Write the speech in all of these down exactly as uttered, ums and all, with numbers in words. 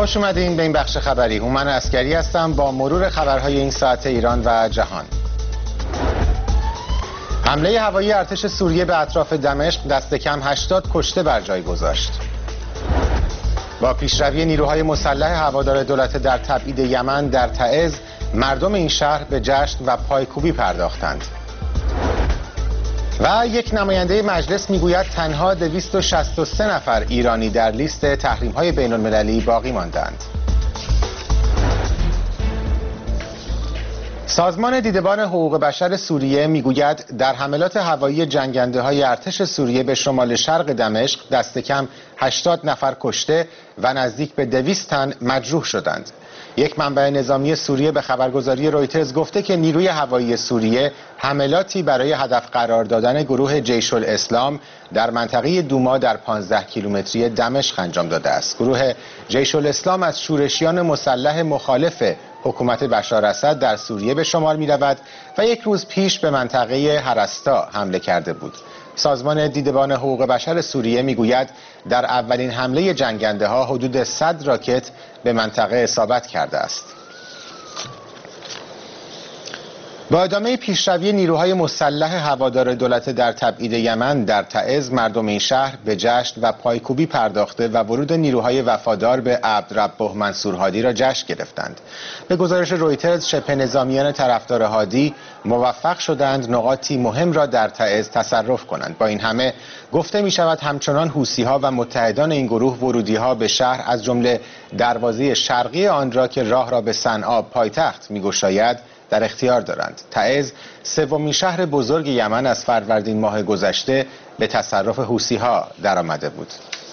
خوش اومدین به این بخش خبری. هومن عسکری هستم با مرور خبرهای این ساعت ایران و جهان. حمله هوایی ارتش سوریه به اطراف دمشق دست کم هشتاد کشته بر جای گذاشت. با پیشروی نیروهای مسلح هوادار دولت در تبعید یمن در تعز، مردم این شهر به جشن و پایکوبی پرداختند. و یک نماینده مجلس میگوید تنها دویست و شصت و سه نفر ایرانی در لیست تحریم‌های بین‌المللی باقی ماندند. سازمان دیدبان حقوق بشر سوریه میگوید در حملات هوایی جنگنده‌های ارتش سوریه به شمال شرق دمشق دست کم هشتاد نفر کشته و نزدیک به دویست تن مجروح شدند. یک منبع نظامی سوریه به خبرگزاری رویترز گفته که نیروی هوایی سوریه حملاتی برای هدف قرار دادن گروه جیش الاسلام در منطقه دوما در پانزده کیلومتری دمشق انجام داده است. گروه جیش الاسلام از شورشیان مسلح مخالف حکومت بشار اسد در سوریه به شمار می رود و یک روز پیش به منطقه هرستا حمله کرده بود. سازمان دیدبان حقوق بشر سوریه میگوید در اولین حمله جنگنده ها حدود صد راکت به منطقه اصابت کرده است. با ادامه پیشروی نیروهای مسلح هوادار دولت در تبعید یمن در تعز، مردم این شهر به جشن و پایکوبی پرداخته و ورود نیروهای وفادار به عبدربه منصور هادی را جشن گرفتند. به گزارش رویترز، شبه نظامیان طرفدار هادی موفق شدند نقاطی مهم را در تعز تصرف کنند. با این همه گفته می شود همچنان حوثی‌ها و متحدان این گروه ورودی‌ها به شهر از جمله دروازه شرقی آن را که راه را به صنعا پایتخت می‌گشاید در اختیار دارند. تعز سومین شهر بزرگ یمن از فروردین ماه گذشته به تصرف حوثی‌ها درآمده بود.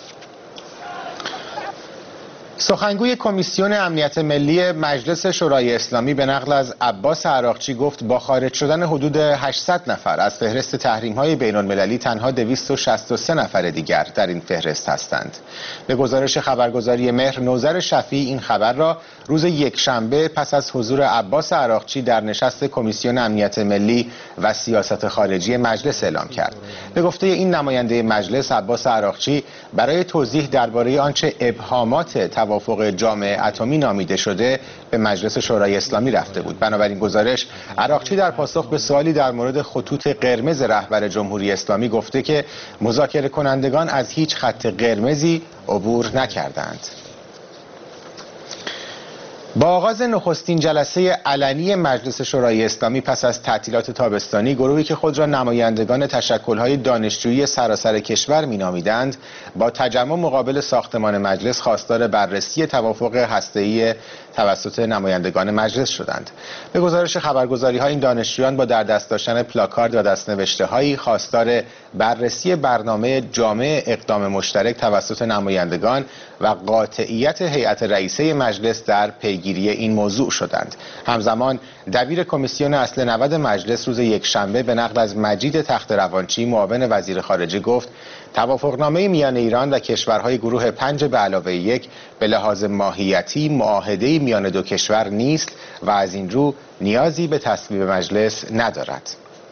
سخنگوی کمیسیون امنیت ملی مجلس شورای اسلامی به نقل از عباس عراقچی گفت با خارج شدن حدود هشتصد نفر از فهرست تحریم‌های بین‌المللی تنها دویست و شصت و سه نفر دیگر در این فهرست هستند. به گزارش خبرگزاری مهر، نوذر شفیع این خبر را روز یکشنبه پس از حضور عباس عراقچی در نشست کمیسیون امنیت ملی و سیاست خارجی مجلس اعلام کرد. به گفته این نماینده مجلس، عباس عراقچی برای توضیح درباره آنچه ابهامات توافق جامع اتمی نامیده شده به مجلس شورای اسلامی رفته بود. بنابراین گزارش، عراقچی در پاسخ به سوالی در مورد خطوط قرمز رهبر جمهوری اسلامی گفته که مذاکره کنندگان از هیچ خط قرمزی عبور نکردند. با آغاز نخستین جلسه علنی مجلس شورای اسلامی پس از تعطیلات تابستانی، گروهی که خود را نمایندگان تشکل‌های دانشجویی سراسر کشور می‌نامیدند، با تجمع مقابل ساختمان مجلس خواستار بررسی توافق هسته‌ای توسط نمایندگان مجلس شدند. به گزارش خبرگزاری‌ها، این دانشجویان با در دست داشتن پلاکارد و دست‌نوشته‌هایی خواستار بررسی برنامه جامع اقدام مشترک توسط نمایندگان و قاطعیت هیئت رئیسه مجلس در پیگیری این موضوع شدند. همزمان دبیر کمیسیون اصل نود مجلس روز یکشنبه به نقل از مجید تخت‌روانچی، معاون وزیر خارجه، گفت توافقنامه میان ایران و کشورهای گروه پنج به علاوه یک به لحاظ ماهیتی معاهده‌ای میان دو کشور نیست و از این رو نیازی به تصویب مجلس ندارد.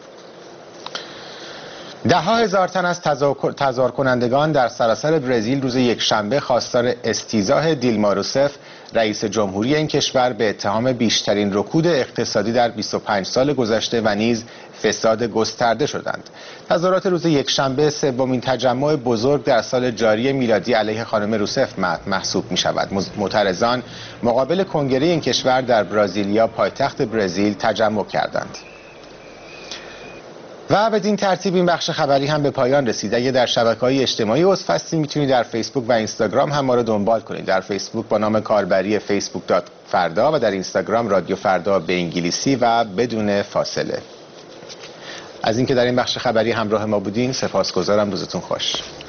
ده ها هزار تن از تظاهر کنندگان در سراسر برزیل روز یکشنبه خواستار استیضاح دیلما روسف، رئیس جمهوری این کشور، به اتهام بیشترین رکود اقتصادی در بیست و پنج سال گذشته و نیز فساد گسترده شدند. تظاهرات روز یکشنبه سومین تجمع بزرگ در سال جاری میلادی علیه خانم روسف محسوب می شود. معترضان مقابل کنگره این کشور در برزیلیا، پایتخت برزیل، تجمع کردند. و بدین ترتیب این بخش خبری هم به پایان رسید. اگه در شبکه‌های اجتماعی عضو هستید میتونید در فیسبوک و اینستاگرام هم ما رو دنبال کنید. در فیسبوک با نام کاربری فیسبوک دات فردا و در اینستاگرام رادیو فردا به انگلیسی و بدون فاصله. از اینکه در این بخش خبری همراه ما بودین سپاسگزارم. روزتون خوش.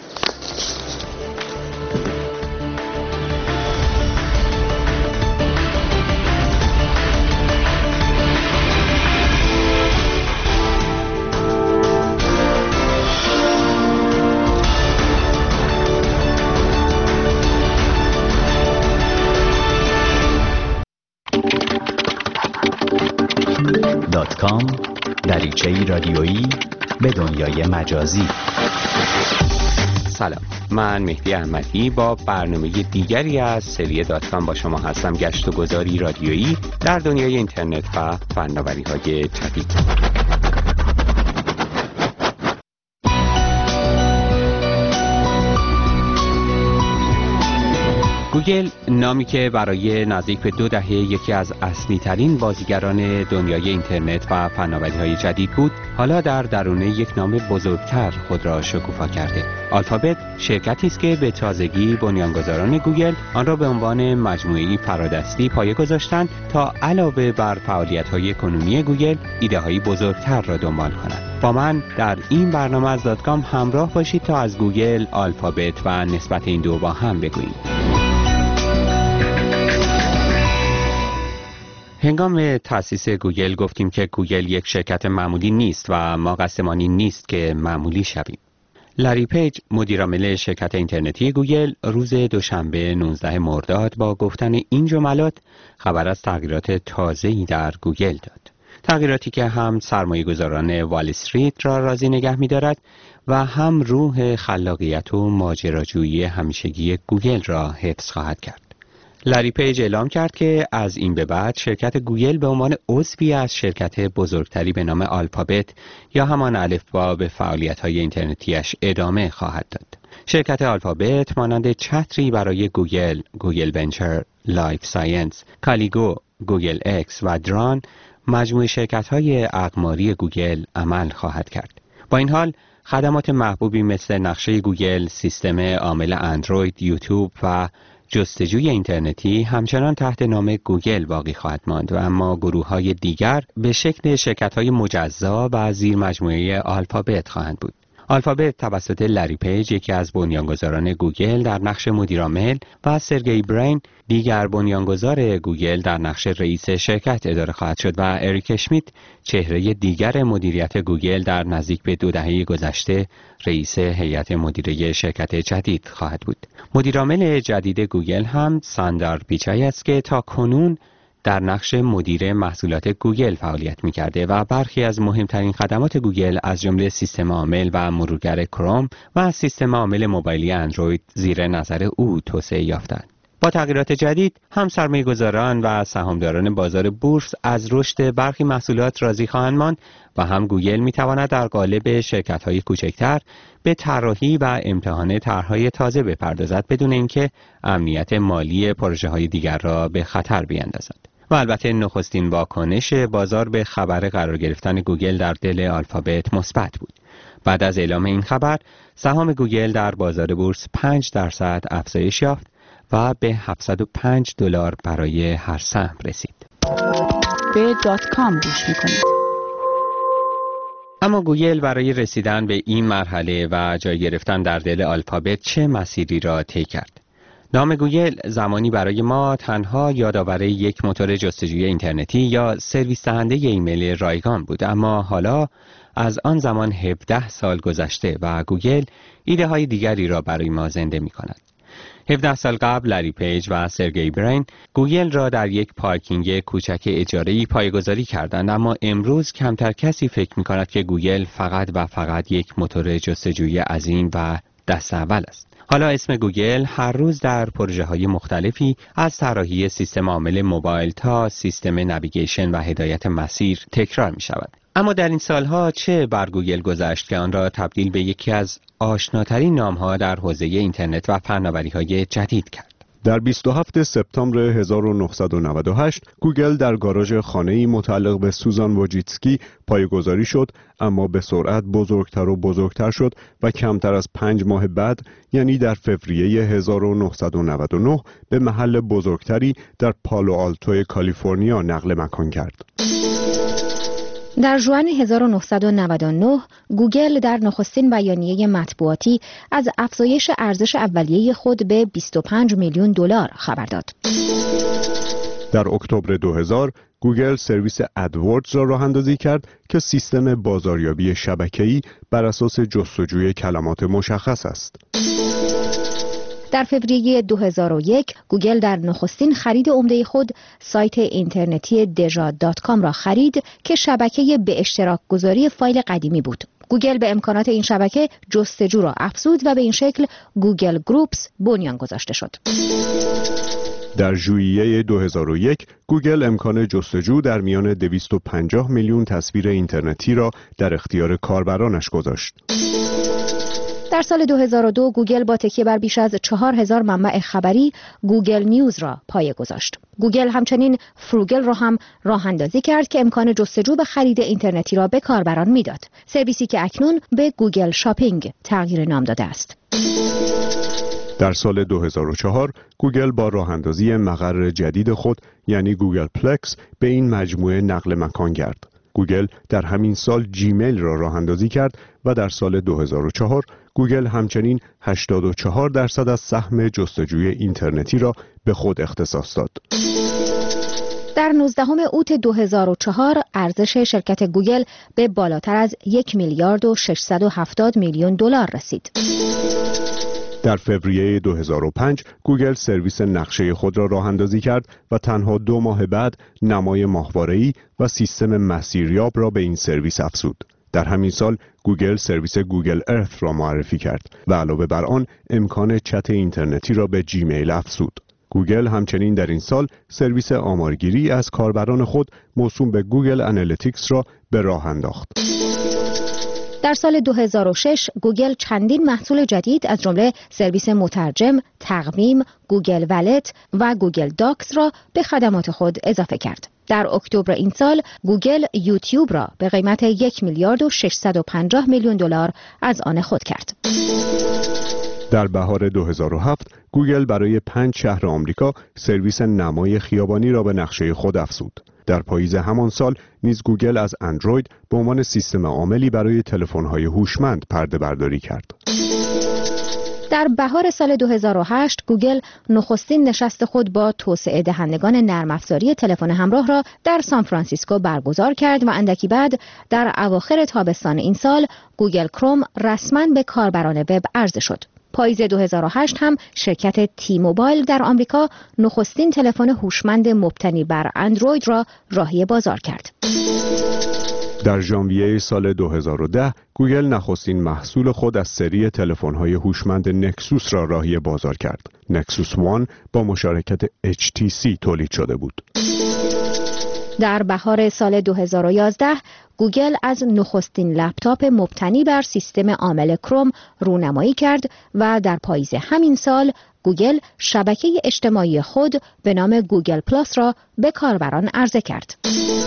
دات کام دریچه‌ای رادیویی به دنیای مجازی. سلام، من مهدی احمدی با برنامه دیگری از سری دات کام با شما هستم. گشت و گذاری رادیویی در دنیای اینترنت و فناوری‌های جدید. گوگل، نامی که برای نزدیک به دو دهه یکی از اصلی ترین بازیگران دنیای اینترنت و فناوری‌های جدید بود، حالا در درون یک نام بزرگتر خود را شکوفا کرده. آلفابت شرکتی است که به تازگی بنیانگذاران گوگل آن را به عنوان مجموعه‌ای فرادستی پایه گذاشتند تا علاوه بر فعالیت‌های کنونی گوگل، ایده‌های بزرگتر را دنبال کنند. با من در این برنامه از دات کام همراه باشید تا از گوگل، آلفابت و نسبت این دو با هم بگوییم. هنگام تأسیس گوگل گفتیم که گوگل یک شرکت معمولی نیست و ما قصدمان این نیست که معمولی شویم. لری پیج، مدیرعامل شرکت اینترنتی گوگل، روز دوشنبه نوزدهم مرداد با گفتن این جملات خبر از تغییرات تازه‌ای در گوگل داد. تغییراتی که هم سرمایه‌گذاران وال استریت را راضی نگه می‌دارد و هم روح خلاقیت و ماجراجویی همیشگی گوگل را حفظ خواهد کرد. لری پیج اعلام کرد که از این به بعد شرکت گوگل به عنوان عضوی از شرکت بزرگتری به نام آلفابت یا همان الفبا به فعالیت‌های اینترنتیش ادامه خواهد داد. شرکت آلفابت مانند چتری برای گوگل، گوگل ونچر، لایف ساینس، کالیگو، گوگل اکس و دران مجموعه شرکت‌های اقماری گوگل عمل خواهد کرد. با این حال خدمات محبوبی مثل نقشه گوگل، سیستم عامل اندروید، یوتیوب و جستجوی اینترنتی همچنان تحت نام گوگل باقی خواهد ماند و اما گروه‌های دیگر به شکل شرکت‌های مجزا و زیر مجموعه آلفابت خواهند بود. آلفابت توسط لری پیج، یکی از بنیانگذاران گوگل، در نقش مدیرعامل و سرگئی برین، دیگر بنیانگذار گوگل، در نقش رئیس شرکت اداره خواهد شد و اریک اشمیت، چهره دیگر مدیریت گوگل، در نزدیک به دو دهه گذشته رئیس هیئت مدیره شرکت جدید خواهد بود. مدیرعامل جدید گوگل هم ساندار پیچای است که تا کنون در نقش مدیر محصولات گوگل فعالیت می‌کرده و برخی از مهمترین خدمات گوگل از جمله سیستم عامل و مرورگر کروم و سیستم عامل موبایلی اندروید زیر نظر او توسعه یافتند. با تغییرات جدید، هم سرمایه‌گذاران و سهامداران بازار بورس از رشد برخی محصولات راضی خواهند ماند و هم گوگل می‌تواند در قالب شرکت‌های کوچکتر به طراحی و امتحان طرح‌های تازه بپردازد بدون اینکه امنیت مالی پروژه‌های دیگر را به خطر بیندازد. و البته نخستین واکنش بازار به خبر قرار گرفتن گوگل در دل آلفابت مثبت بود. بعد از اعلام این خبر، سهام گوگل در بازار بورس پنج درصد افزایش یافت و به هفتصد و پنج دلار برای هر سهم رسید. به دات کام گوش می‌کنید. اما گوگل برای رسیدن به این مرحله و جای گرفتن در دل آلفابت چه مسیری را طی کرد؟ نام گوگل زمانی برای ما تنها یادآور یک موتور جستجوی اینترنتی یا سرویس دهنده ایمیل رایگان بود، اما حالا از آن زمان هفده سال گذشته و گوگل ایده های دیگری را برای ما زنده می کند. هفده سال قبل لری پیج و سرگئی برین گوگل را در یک پارکینگ کوچک اجاره‌ای پایه‌گذاری کردند، اما امروز کمتر کسی فکر می کند که گوگل فقط و فقط یک موتور جستجوی عظیم و دست اول است. حالا اسم گوگل هر روز در پروژه‌های مختلفی از طراحی سیستم عامل موبایل تا سیستم نویگیشن و هدایت مسیر تکرار می شود. اما در این سالها چه بر گوگل گذشت که آن را تبدیل به یکی از آشناترین نام‌ها در حوزه اینترنت و فناوری‌های جدید کرد؟ در بیست و هفتم سپتامبر هزار و نهصد و نود و هشت گوگل در گاراژ خانه‌ای متعلق به سوزان ووجیتسکی پایه‌گذاری شد، اما به سرعت بزرگتر و بزرگتر شد و کمتر از پنج ماه بعد، یعنی در فوریه هزار و نهصد و نود و نه، به محل بزرگتری در پالو آلتو کالیفرنیا نقل مکان کرد. در ژوئن هزار و نهصد و نود و نه گوگل در نخستین بیانیه مطبوعاتی از افزایش ارزش اولیه خود به بیست و پنج میلیون دلار خبر داد. در اکتبر دو هزار گوگل سرویس ادوردز را راه اندازی کرد که سیستم بازاریابی شبکه‌ای بر اساس جستجوی کلمات مشخص است. در فوریه دو هزار و یک گوگل در نخستین خرید عمده خود سایت اینترنتی دژا دات کام را خرید که شبکه به اشتراک گذاری فایل قدیمی بود. گوگل به امکانات این شبکه جستجو را افزود و به این شکل گوگل گروپس بنیان گذاشته شد. در ژوئیه دو هزار و یک گوگل امکان جستجو در میان دویست و پنجاه میلیون تصویر اینترنتی را در اختیار کاربرانش گذاشت. در سال دو هزار و دو گوگل با تکیه بر بیش از چهار هزار منبع خبری گوگل نیوز را پایه گذاشت. گوگل همچنین فروگل را هم راه اندازی کرد که امکان جستجو به خرید اینترنتی را به کاربران میداد. سرویسی که اکنون به گوگل شاپینگ تغییر نام داده است. در سال دو هزار و چهار گوگل با راه اندازی مقر جدید خود یعنی گوگل پلکس به این مجموعه نقل مکان کرد. گوگل در همین سال جیمیل را راه اندازی کرد و در سال دو هزار و چهار گوگل همچنین هشتاد و چهار درصد از سهم جستجوی اینترنتی را به خود اختصاص داد. در نوزدهم اوت دو هزار و چهار ارزش شرکت گوگل به بالاتر از یک میلیارد و ششصد و هفتاد میلیون دلار رسید. در فوریه دو هزار و پنج گوگل سرویس نقشه خود را راه اندازی کرد و تنها دو ماه بعد نمای ماهواره‌ای و سیستم مسیریاب را به این سرویس افزود. در همین سال گوگل سرویس گوگل ارث را معرفی کرد و علاوه بر آن امکان چت اینترنتی را به جیمیل افزود. گوگل همچنین در این سال سرویس آمارگیری از کاربران خود موسوم به گوگل انالیتیکس را به راه انداخت. در سال دو هزار و شش گوگل چندین محصول جدید از جمله سرویس مترجم، تقویم، گوگل ولت و گوگل داکس را به خدمات خود اضافه کرد. در اکتبر این سال گوگل یوتیوب را به قیمت یک میلیارد و ششصد و پنجاه میلیون دلار از آن خود کرد. در بهار دو هزار و هفت گوگل برای پنج شهر آمریکا سرویس نمای خیابانی را به نقشه خود افزود. در پاییز همان سال نیز گوگل از اندروید به عنوان سیستم عاملی برای تلفن‌های هوشمند پرده برداری کرد. در بهار سال دو هزار و هشت گوگل نخستین نشست خود با توسعه دهندگان نرم افزاری تلفن همراه را در سان فرانسیسکو برگزار کرد و اندکی بعد در اواخر تابستان این سال گوگل کروم رسما به کاربران وب عرضه شد. پاییز دو هزار و هشت هم شرکت تی موبایل در آمریکا نخستین تلفن هوشمند مبتنی بر اندروید را راهی بازار کرد. در ژانویه سال دو هزار و ده گوگل نخستین محصول خود از سری تلفن‌های هوشمند نکسوس را راهی بازار کرد. نکسوس وان با مشارکت اچ تی سی تولید شده بود. در بهار سال دو هزار و یازده گوگل از نخستین لپتاپ مبتنی بر سیستم عامل کروم رونمایی کرد و در پاییز همین سال گوگل شبکه اجتماعی خود به نام گوگل پلاس را به کاربران عرضه کرد.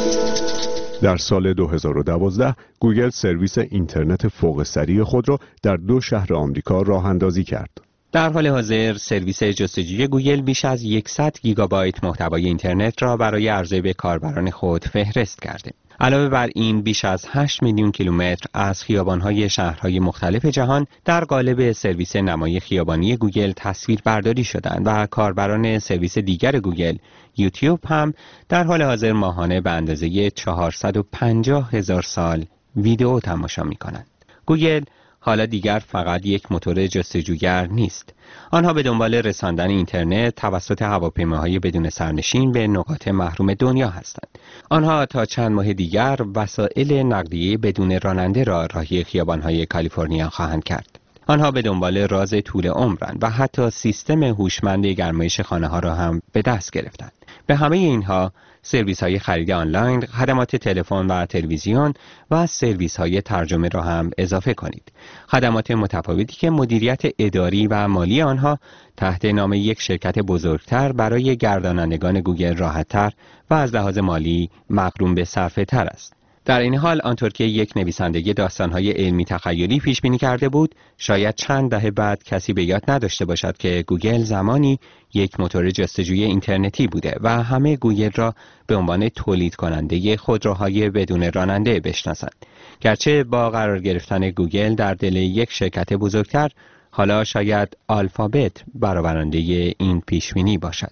در سال دو هزار و دوازده گوگل سرویس اینترنت فوق سریع خود را در دو شهر آمریکا راه اندازی کرد. در حال حاضر سرویس جستجوی گوگل بیش از صد گیگابایت محتوای اینترنت را برای عرضه به کاربران خود فهرست کرده. علاوه بر این بیش از هشت میلیون کیلومتر از خیابان‌های شهرهای مختلف جهان در قالب سرویس نمای خیابانی گوگل تصویر برداری شدند و کاربران سرویس دیگر گوگل یوتیوب هم در حال حاضر ماهانه به اندازه چهارصد و پنجاه هزار سال ویدئو تماشا می‌کنند. گوگل حالا دیگر فقط یک موتور جستجوگر نیست. آنها به دنبال رساندن اینترنت توسط هواپیماهای بدون سرنشین به نقاط محروم دنیا هستند. آنها تا چند ماه دیگر وسایل نقلیه بدون راننده را راهی خیابان‌های کالیفرنیا خواهند کرد. آنها به دنبال راز طول عمرند و حتی سیستم هوشمند گرمایش خانه‌ها را هم به دست گرفتند. به همه اینها سرویس های خرید آنلاین، خدمات تلفن و تلویزیون و سرویس های ترجمه را هم اضافه کنید. خدمات متفاوتی که مدیریت اداری و مالی آنها تحت نام یک شرکت بزرگتر برای گردانندگان گوگل راحت‌تر و از لحاظ مالی مقرون به صرفه تر است. در این حال آنطور که یک نویسنده داستان‌های علمی تخیلی پیش بینی کرده بود، شاید چند دهه بعد کسی به یاد نداشته باشد که گوگل زمانی یک موتور جستجوی اینترنتی بوده و همه گوگل را به عنوان تولید کننده خودروهای بدون راننده بشناسند. گرچه با قرار گرفتن گوگل در دل یک شرکت بزرگتر، حالا شاید آلفابت برآورنده این پیش بینی باشد.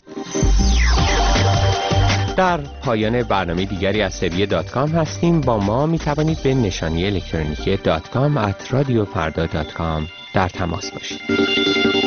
در پایان برنامه دیگری از سری دات کام هستیم. با ما می توانید به نشانی الکترونیکی دات کام ات رادیو فردا دات کام در تماس باشید.